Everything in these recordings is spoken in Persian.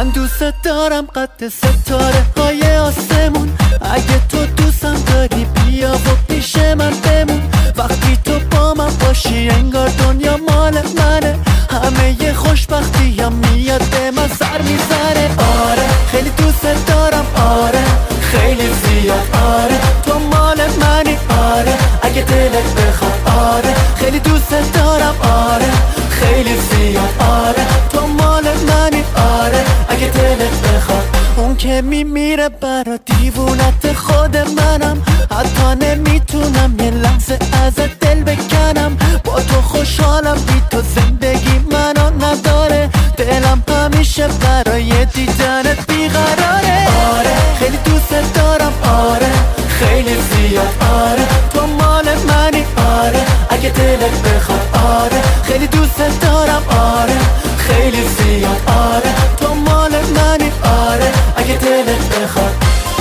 من دوست دارم قد ستاره های آسمون. اگه تو دوستم داری بیا و پیش من بمون. وقتی تو با من باشی انگار دنیا مال منه. همه ی خوشبختی هم میاد به من سر میزنه. آره خیلی دوست دارم، آره خیلی زیاد، آره تو مال منی، آره اگه دلت بخواد، آره خیلی دوست دارم، آره خیلی زیاد، آره تو مال منی، آره اگه دلت بخواد. اون که میمیره برا دیوونت خود منم. حتی نمیتونم یه لحظه ازت دل بکنم. با تو خوشحالم، بی تو زندگی منو نداره. دلم همیشه برای دیدنت بیقراره. آره خیلی دوست دارم، آره خیلی زیاد، آره تو مال منی، آره اگه دلت بخواد، آره خیلی دوست دارم، آره خیلی زیاد، آره تو مال منی، آره اگه دلت بخواد.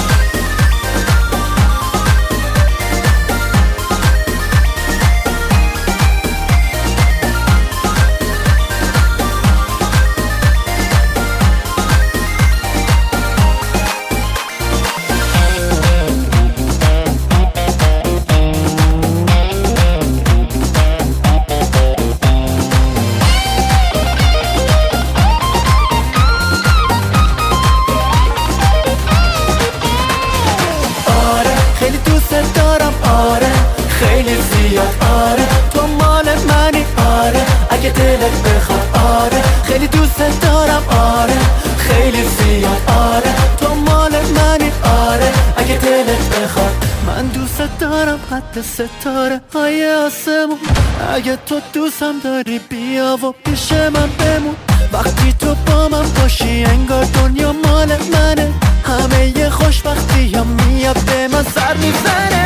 خیلی دوست دارم، آره خیلی زیاد، آره تو مال منی، آره اگه دلت بخواد، آره خیلی دوست دارم، آره خیلی زیاد، آره تو مال منی، آره اگه دلت بخواد. من دوست دارم قد ستاره های آسمون. اگه تو دوستم داری بیا و پیش من بمون. وقتی تو با من باشی انگار دنیا مال منه. همه ی خوشبختی هم میاد به من سر میزنه.